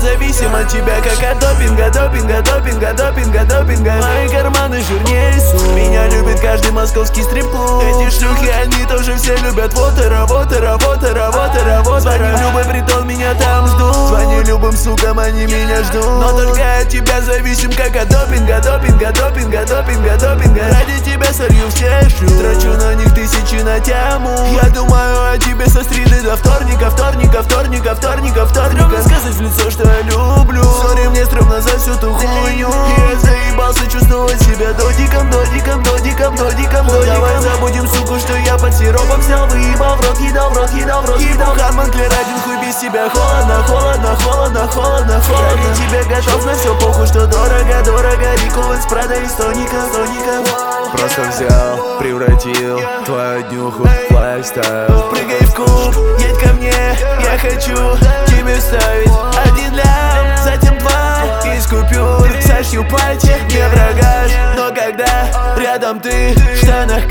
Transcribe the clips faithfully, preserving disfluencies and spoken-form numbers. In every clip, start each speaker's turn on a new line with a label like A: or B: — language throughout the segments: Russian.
A: зависим от тебя, как от допинга, допинга, допинга, допинга, допинга. Мои карманы жирнее су. Меня любит каждый московский стрип-клуб. Эти шлюхи, они тоже все любят. Вот и работа, работа, работа, работа. Звоню в любой притон, меня там ждут. Звоню любым сукам, они меня ждут. Но только от тебя зависим, как от допинга, допинга, допинга, допинга, допинга. Ради тебя солью все шлю. Трачу на них тысячи на тему. Я думаю о тебе со среды до вторника, вторника, вторника, вторника, вторника. Стрёмно сказать в лицо, что я люблю. Сори, мне стрёмно за всю ту хуйню. Я заебался чувствовать себя додиком, додиком, додиком, додиком, додиком. Давай забудем, суку, что я под сиропом взял, выебал в рот, едал в рот, едал в рот, едал. Харман Клер-один, хуй без тебя. Холодно, холодно, холодно, холодно, холодно. Ради тебя готов на все, похуй, что дорого, дорого. Рико из Прада и Стоника, Стоника.
B: Просто взял, превратил твою днюху в лайфстайл.
A: Прыгай в куб, едь ко мне, я хочу тебе вставить один лям, затем два из купюр. Сошью пальцы, не врагаш, но когда рядом ты в штанах.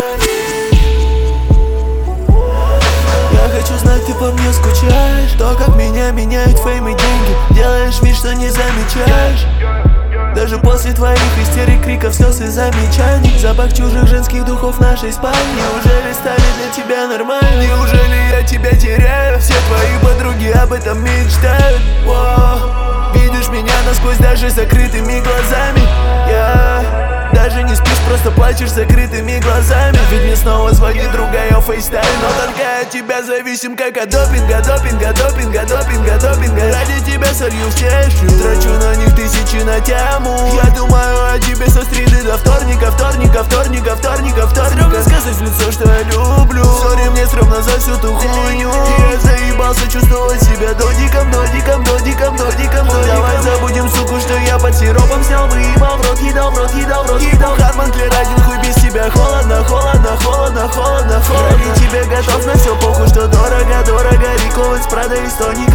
A: Я хочу знать, ты по мне скучаешь. То, как меня меняют фейм и деньги. Делаешь вид, что не замечаешь. Даже после твоих истерик, криков, слез и замечаний. Запах чужих женских духов в нашей спальне. Неужели стали для тебя нормально? Неужели я тебя теряю? Все твои подруги об этом мечтают. Воу. Видишь меня насквозь даже закрытыми глазами. Я даже не спишь, просто плачешь закрытыми глазами. Ведь мне снова звонит другая фейстайм. Но только от тебя зависим, как от допинга, допинга, допинга, допинга, допинга. Ради тебя солью все шлю. Трачу на них тысячи на тему. Я думаю о тебе со среды до вторника, вторника, вторника, вторника, вторника. Стрёмно сказать в лицо, что я люблю. Сори, мне стрёмно за всю ту хуйню. Я заебался чувствовать себя додиком, додиком, додиком, додиком, додиком. Давай забудем, суку, что я под сиропом взял, выебал в рот, едал в рот, едал в рот, едал. Харман Клер-один, хуй без тебя. Холодно, холодно, холодно, холодно, холодно. Ради тебя готов на все, похуй, что дорого, дорого. Рико из Прада и Стоника.